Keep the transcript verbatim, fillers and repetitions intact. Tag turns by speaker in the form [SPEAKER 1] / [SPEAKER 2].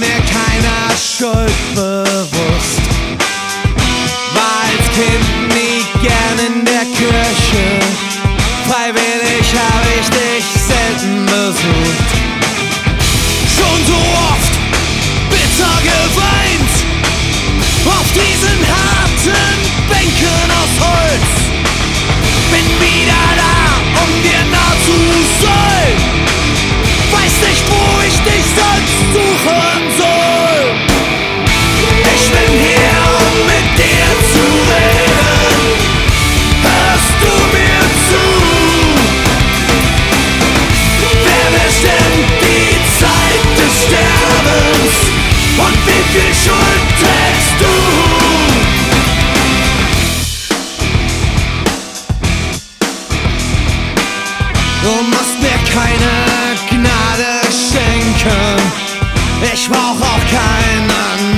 [SPEAKER 1] mir keiner Schuld bewusst. War als Kind nie gern in der Kirche, freiwillig hab ich dich selten besucht. Schon so oft bitter geweint, auf diesen harten Bänken aus Holz. Bin wieder da, um dir nah zu sein. Weiß nicht, wo ich dich sonst suchen soll. Ich bin hier, um mit dir zu reden. Hörst du mir zu? Wer bestimmt die Zeit des Sterbens? Und wie viel Schuld trägst du? Du musst mir keine Gnade schenken, ich brauch auch keinen